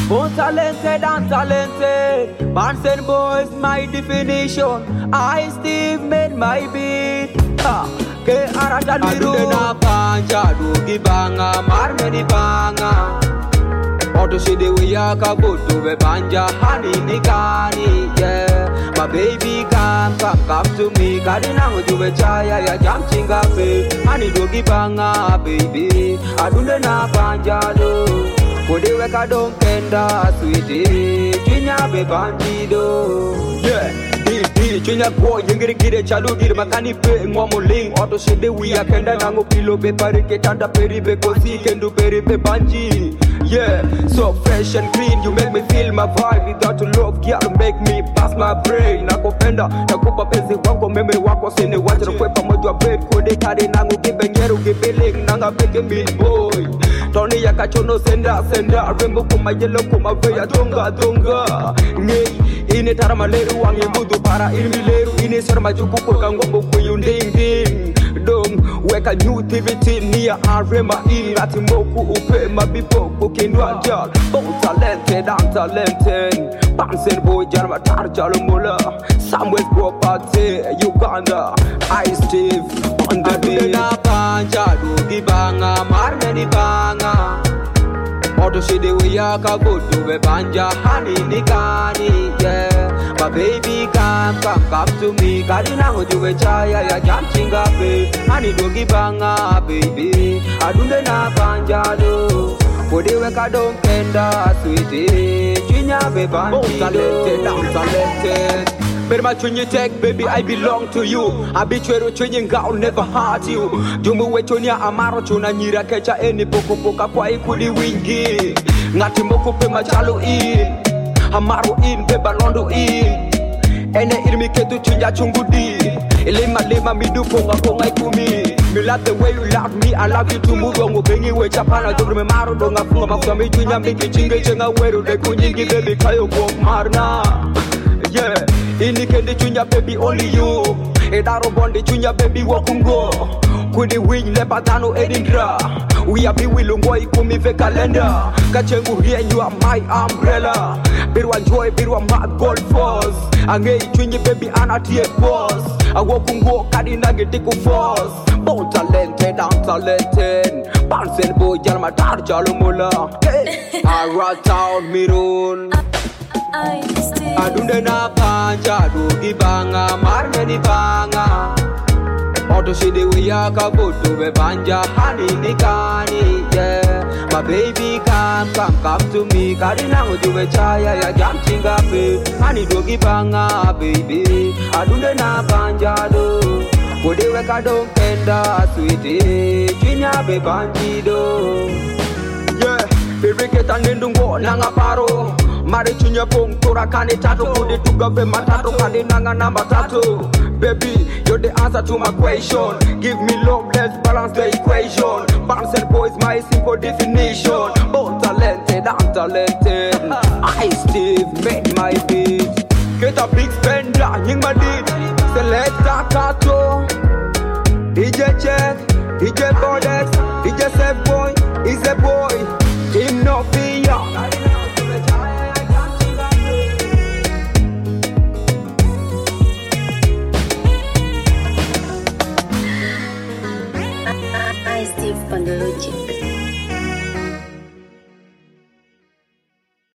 Born talented and talented. Bands and boys, my definition. I Steve made my beat. Ke aratan biru. Aduh na panja dugi banga marmeni banga. Auto shide we yakabutu we banja honey nikani yeah. My baby come to me. Kadina ujuwe chaya ya jam chingape. Honey dugi banga baby. Aduh na panja do. Kode weka don kenda sweetie. Chinya be bandido. Yeah. Chinya boy yengiri gire chalu dir makani pe ngomuling. Auto shide we yakenda nango pilo be parike tanda peri be kosi kendu peri be banji. Yeah, so fresh and clean, you make me feel my vibe. Without love, girl, make me pass my brain. Nakopenda, nakupa penzi wako, memory wako, sine wacha nakwepa moja bed. Kode kare nangu kibengeru kibeling, nanga peke meat boy. Tony ya kachono senda, rembo kuma yellow kuma veya donga. Ngay, ine tarama leru wangi mudu para ilmi leru. Ine sarma juku kwa kangombo kuyunding. Dong, weka new activity niya arema in ati moku upe mabipo kukindwa jal. Bon talented and talented. Bansen boy jarma tar jalumula. Somewhere property Uganda. I Steve on the beat. Aduna panja dugi banga marmeni banga. Auto shide we yakabutu we banja honey nikani yeah. My baby come to me. Kadina ujuwe chaya ya jam chingape. Honey dugi banga baby. Adunde na banja do. Kode weka don kenda sweetie. Chinya be bandido. I'm talented. Better my when you take, baby, I belong to you. I be true changing I'll never hurt you. Jumu wetonia amaro chuna nyira kecha eni poko poka kwa ikuli wingi. Ngati moko pe machalo in. Amaro in, beba londo in. Ene ilmi ketu chinja chungudi. Lema midu konga ikumi. Me love the way you love me, I love you to move on. Bengi we chapana dobro me maro donga funga mafuta me chunya mbiki chinge chenga weru de kunyingi baby kayo go marna. Yeah, ini kendi chunya baby only you. Edaro bondi chunya baby wakungo. Kudi wing lepatano edindra. We are be wilungo ikumi ve calendar. Kachengu here you are my umbrella. Birwa joy, birwa mad gold force. Ange chunyi baby anatie boss. Awokungo kadina getiku force. Bon talented and talented. Bansen boy jalma tar jalumula. Ara town mirun. Adunde na panja dugi banga marmeni banga. Auto shide we yakabutu we banja honey nikani yeah. My baby come to me. Kadina ujuwe chaya ya jam chingape. Honey dugi banga baby. Adunde na panja do. Kode weka don kenda sweetie. Chinya be bandido. Yeah, biriketa nindungo nanga paro. Mari chunya pong tora kane tato. Kode tugabe matato kane nanga namba tato. Baby, you're the answer to my question. Give me love, let's balance the equation. Bands and boys, my simple definition. Both talented and talented. I Steve made my beat. Get a big spender, ying my deed. Selecta Kato. DJ Check, DJ Bodex, DJ Sef Boy, is a boy.